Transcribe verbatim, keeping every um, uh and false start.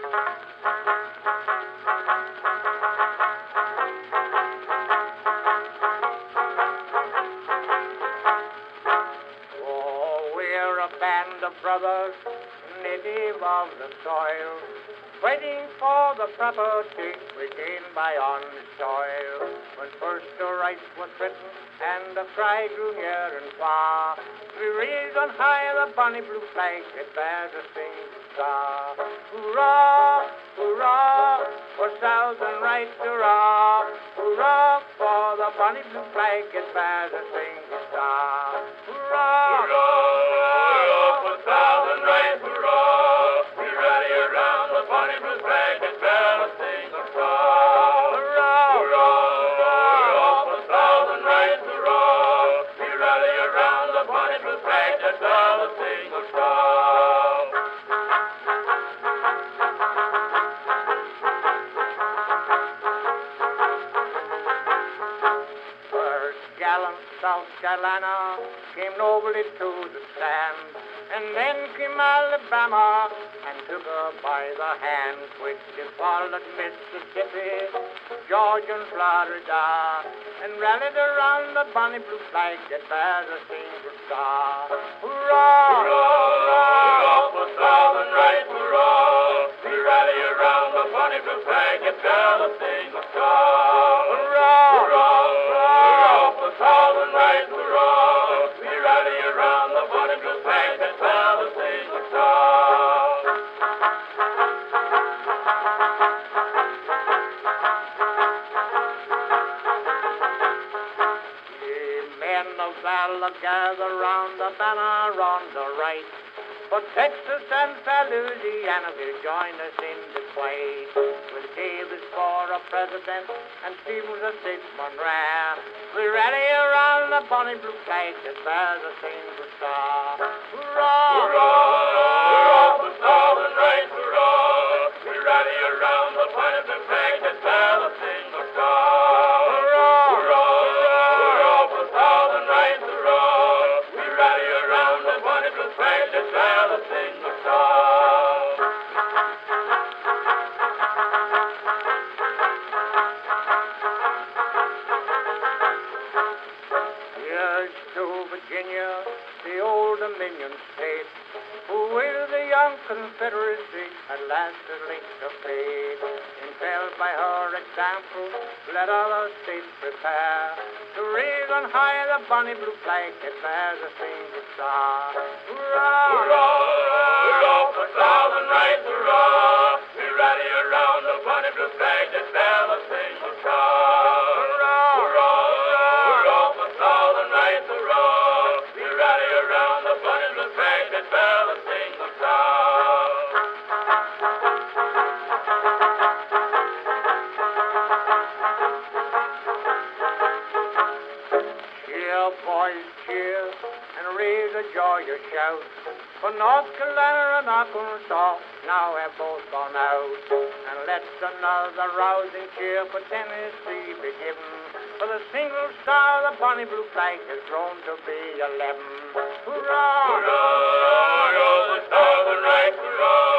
Oh, we're a band of brothers, native of the soil, waiting for the proper date regained by honest toil. When first the rights was written and the cry grew near and far, we raised on high the bonny blue flag that bears a single star. Hurrah, hurrah, for Southern rights, hurrah, hurrah, for the bonny blue flag that bears a single star. Hurrah, Hurrah, for Southern rights, hurrah! We rally around the bonny blue flag that bears a single star. hurrah, Hurrah, for Southern rights, hurrah! We rally around the bonny blue flag that bears a single star. First gallant South Carolina came nobly to the stand, and then came Alabama and took her by the hand, which they followed Mississippi, Georgia, and Florida, and rallied around the bonny blue flag that bears a single star. Hurrah! Hurrah, for Southern rights, hurrah! We rally around the bonny blue flag that bears a single star. Hurrah! Hurrah, for Southern rights, hurrah! We rally around the bonny blue flag that bears a single star. Ye men of valor, gather round the banner on the right, for Texas and fair Louisiana will join us in the fight. With Davis for a president and Stevens a statesman rare, we rally around the bonny blue flag that bears a single star. Hurrah! Hurrah, for Southern rights, hurrah! We rally around the bonny blue flag that bears a single star. Hurrah! Hurrah, for Southern rights, hurrah! We rally around the bonny blue flag that bears a single star. Here's to Virginia, the old Dominion state, who with the young Confederacy at last has linked her fate. Impelled by her example, let other states prepare to raise on high the bonny blue flag that bears a single star. Hurrah! Hurrah, for Southern rights, hurrah! We rally around the bonny blue flag that bears a single star. Hurrah! Hurrah, for Southern rights, hurrah! We rally around the bonny blue flag that bears a single star. Cheer, boys, cheer, and raise a joyous shout, for North Carolina and Arkansas now have both gone out. And let another rousing cheer for Tennessee be given, for the single star the bonny blue flag has grown to be eleven. Hurrah! Hurrah, for Southern rights, hurrah!